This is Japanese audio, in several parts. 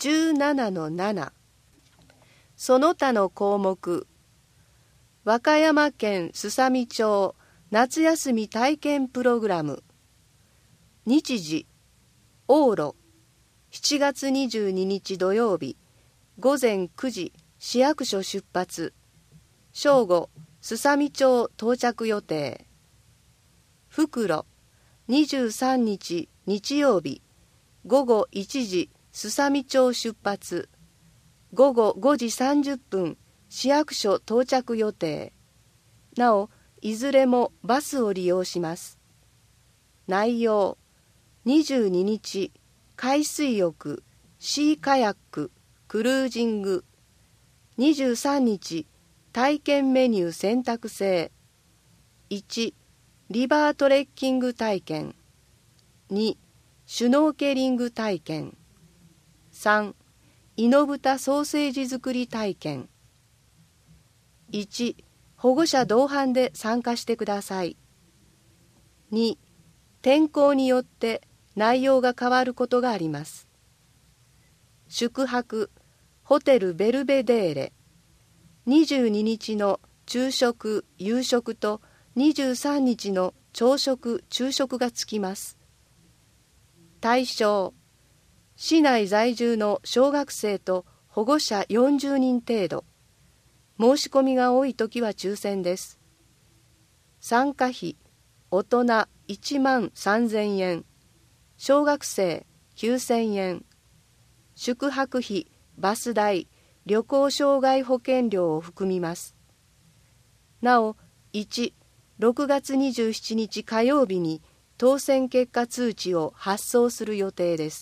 17-7その他の項目。和歌山県すさみ町夏休み体験プログラム。日時、往路、7月22日土曜日、午前9時、市役所出発。正午、すさみ町到着予定。復路、23日日曜日、午後1時、すさみ町出発。午後5時30分、市役所到着予定。なお、いずれもバスを利用します。内容、22日、海水浴、シーカヤック、クルージング。23日、体験メニュー選択制。1、リバートレッキング体験。2、シュノーケリング体験。3、イノブタソーセージ作り体験。1、保護者同伴で参加してください。2、天候によって内容が変わることがあります。宿泊、ホテルベルベデーレ。22日の昼食・夕食と23日の朝食・昼食がつきます。対象、市内在住の小学生と保護者40人程度。申し込みが多いときは抽選です。参加費、大人1万3000円、小学生9000円、宿泊費、バス代、旅行障害保険料を含みます。なお、1、6月27日火曜日に当選結果通知を発送する予定です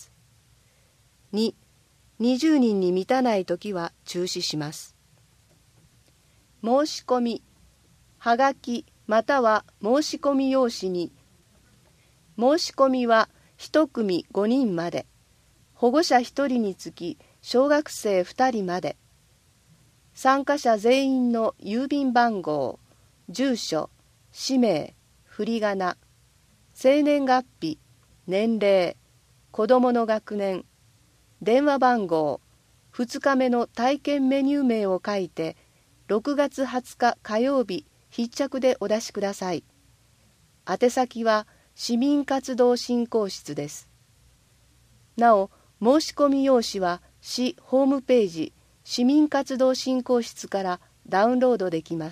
。2、20人に満たないときは中止します。申し込み、はがきまたは申し込み用紙に、申し込みは1組5人まで、保護者1人につき小学生2人まで、参加者全員の郵便番号、住所、氏名、振り仮名、生年月日、年齢、子どもの学年、電話番号、2日目の体験メニュー名を書いて、6月20日火曜日必着でお出しください。宛先は市民活動振興室です。なお、申し込み用紙は市ホームページ市民活動振興室からダウンロードできます。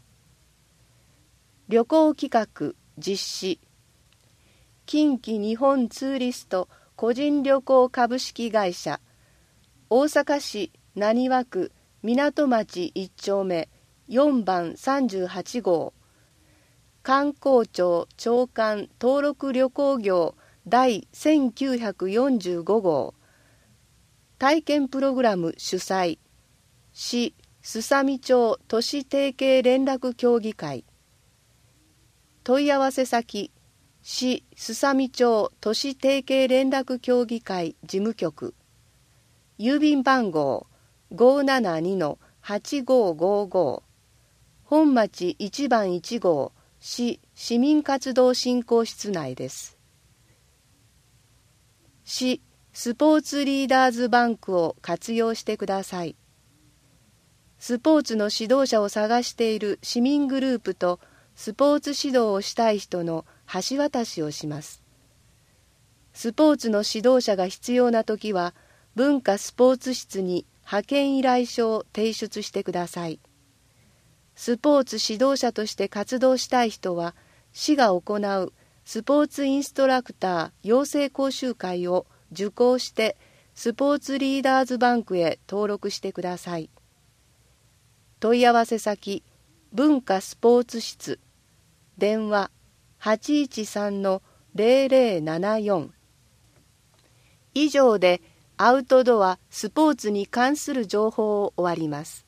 旅行企画実施、近畿日本ツーリスト個人旅行株式会社、大阪市浪速区港町1丁目4番38号、観光庁長官登録旅行業第1945号、体験プログラム主催、市すさみ町都市提携連絡協議会。問い合わせ先、市すさみ町都市提携連絡協議会事務局。郵便番号 572-8555、本町1番1号市市民活動振興室内です。市スポーツリーダーズバンクを活用してください。スポーツの指導者を探している市民グループとスポーツ指導をしたい人の橋渡しをします。スポーツの指導者が必要なときは文化スポーツ室に派遣依頼書を提出してください。スポーツ指導者として活動したい人は市が行うスポーツインストラクター養成講習会を受講してスポーツリーダーズバンクへ登録してください。問い合わせ先、文化スポーツ室、電話 813-0074。以上でアウトドア・スポーツに関する情報を終わります。